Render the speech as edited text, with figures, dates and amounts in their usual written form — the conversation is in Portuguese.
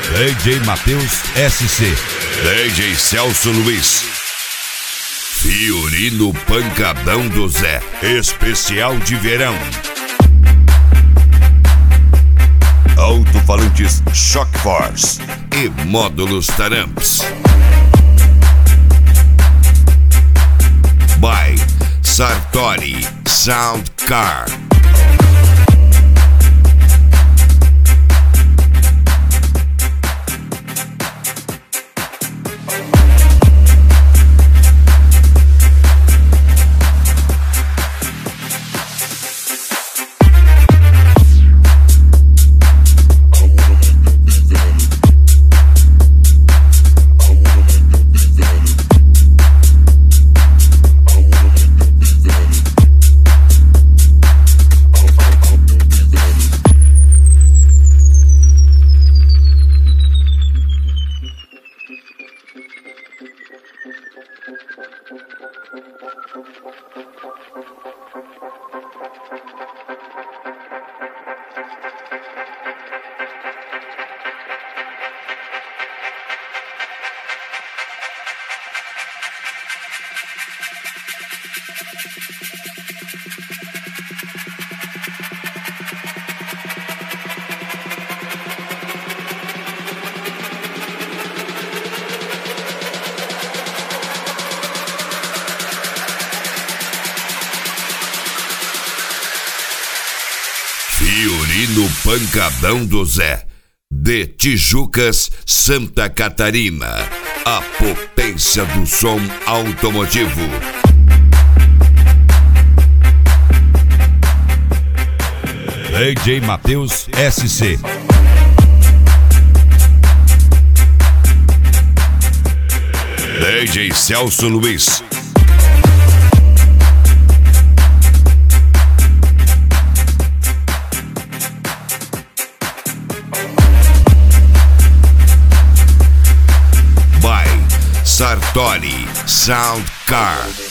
DJ Matheus SC, DJ Celso Luiz, Fiorino Pancadão do Zé, especial de verão. Alto-falantes Shock Force e módulos Taramps. By Sartori Sound Car. Fiorino Pancadão do Zé, de Tijucas, Santa Catarina, a potência do som automotivo. DJ Matheus SC, DJ Celso Luiz, Sartori Sound Car.